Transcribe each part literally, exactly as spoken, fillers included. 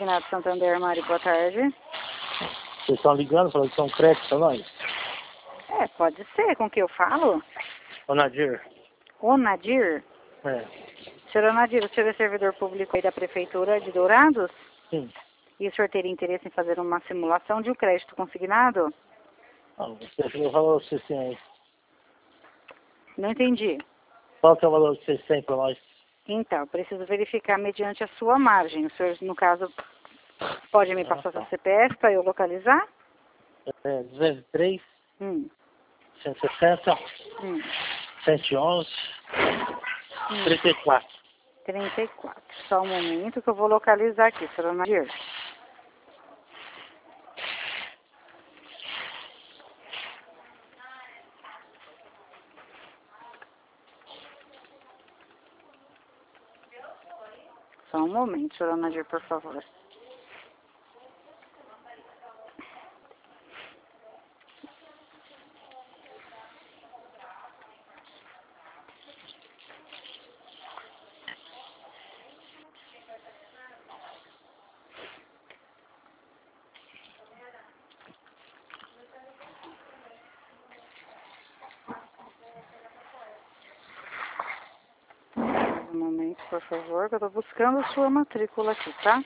Consignado Santander, Mari, boa tarde. Vocês estão ligando, falando que são créditos para nós? É, pode ser. Com que eu falo? Ô Nadir. O Nadir? É. Senhor Nadir, o senhor é servidor público aí da Prefeitura de Dourados? Sim. E o senhor teria interesse em fazer uma simulação de um crédito consignado? Não, você o valor que vocês têm aí. Não entendi. Qual que é o valor que vocês têm para nós? Então, preciso verificar mediante a sua margem. O senhor, no caso, pode me passar Ah, tá. seu C P F para eu localizar? É duzentos e três, Hum. cento e sessenta, Hum. cento e onze, Hum. trinta e quatro. trinta e quatro. Só um momento que eu vou localizar aqui, senhor Nadir. Só um momento, senhor Nadir, por favor. Um momento, por favor, que eu estou buscando a sua matrícula aqui, tá?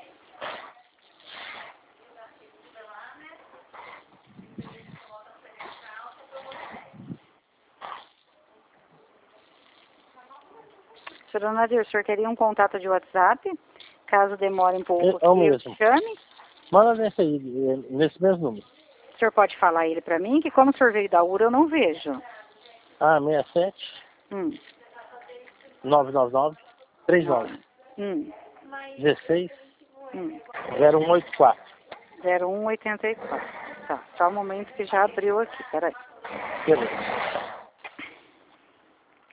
Senhor Nadir, o senhor queria um contato de WhatsApp? Caso demore um pouco É, aqui, é o eu mesmo. chame. Manda nesse aí, nesse mesmo número. O senhor pode falar ele para mim, que como o senhor veio da U R A, eu não vejo. Ah, sessenta e sete, Hum. novecentos e noventa e nove, trinta e nove, Hum. dezesseis, Hum. zero um oito quatro. zero um oitenta e quatro. Tá, só um momento que já abriu aqui, peraí. Beleza.